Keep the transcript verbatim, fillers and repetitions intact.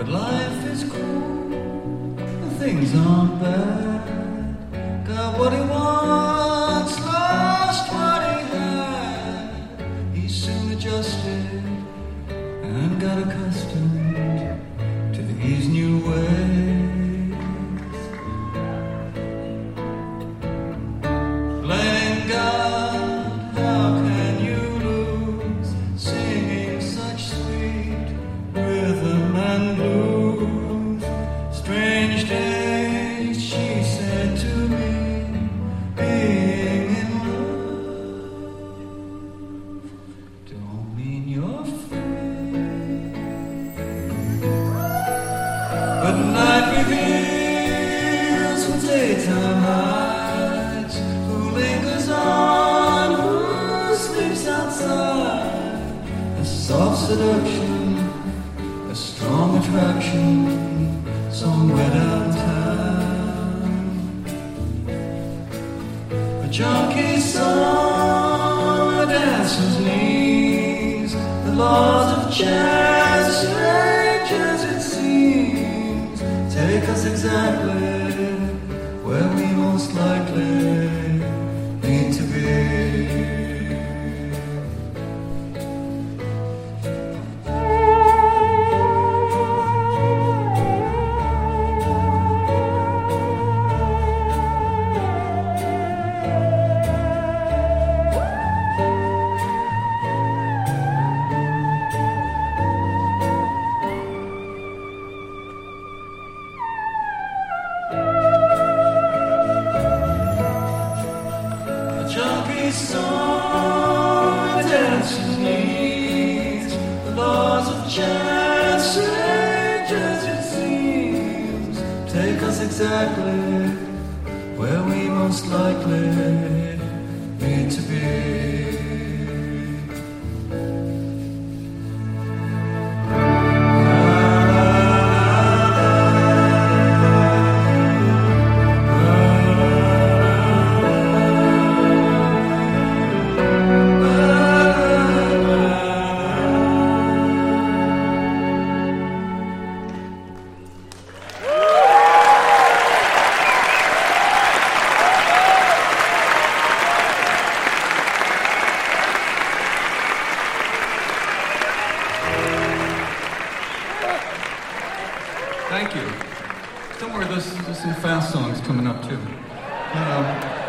But life is cool, things aren't bad. Got what he wants, lost what he had. He soon adjusted and got accustomed to these new ways. Playing God, how can you lose? Singing such sweet rhythm and blues. Strange days, she said to me, being in love don't mean you're free. But night reveals what daytime hides. Who lingers on, who sleeps outside? A soft seduction, a strong attraction, somewhere downtown. A junkie song, a dancer's knees. The laws of jazz, strange as it seems, take us exactly where we most likely need to be. Junkie song, a dancer's needs. The laws of jazz, strange as it seems, take us exactly where we most likely need to be. Thank you. Don't worry, there's, there's some fast songs coming up too. Um,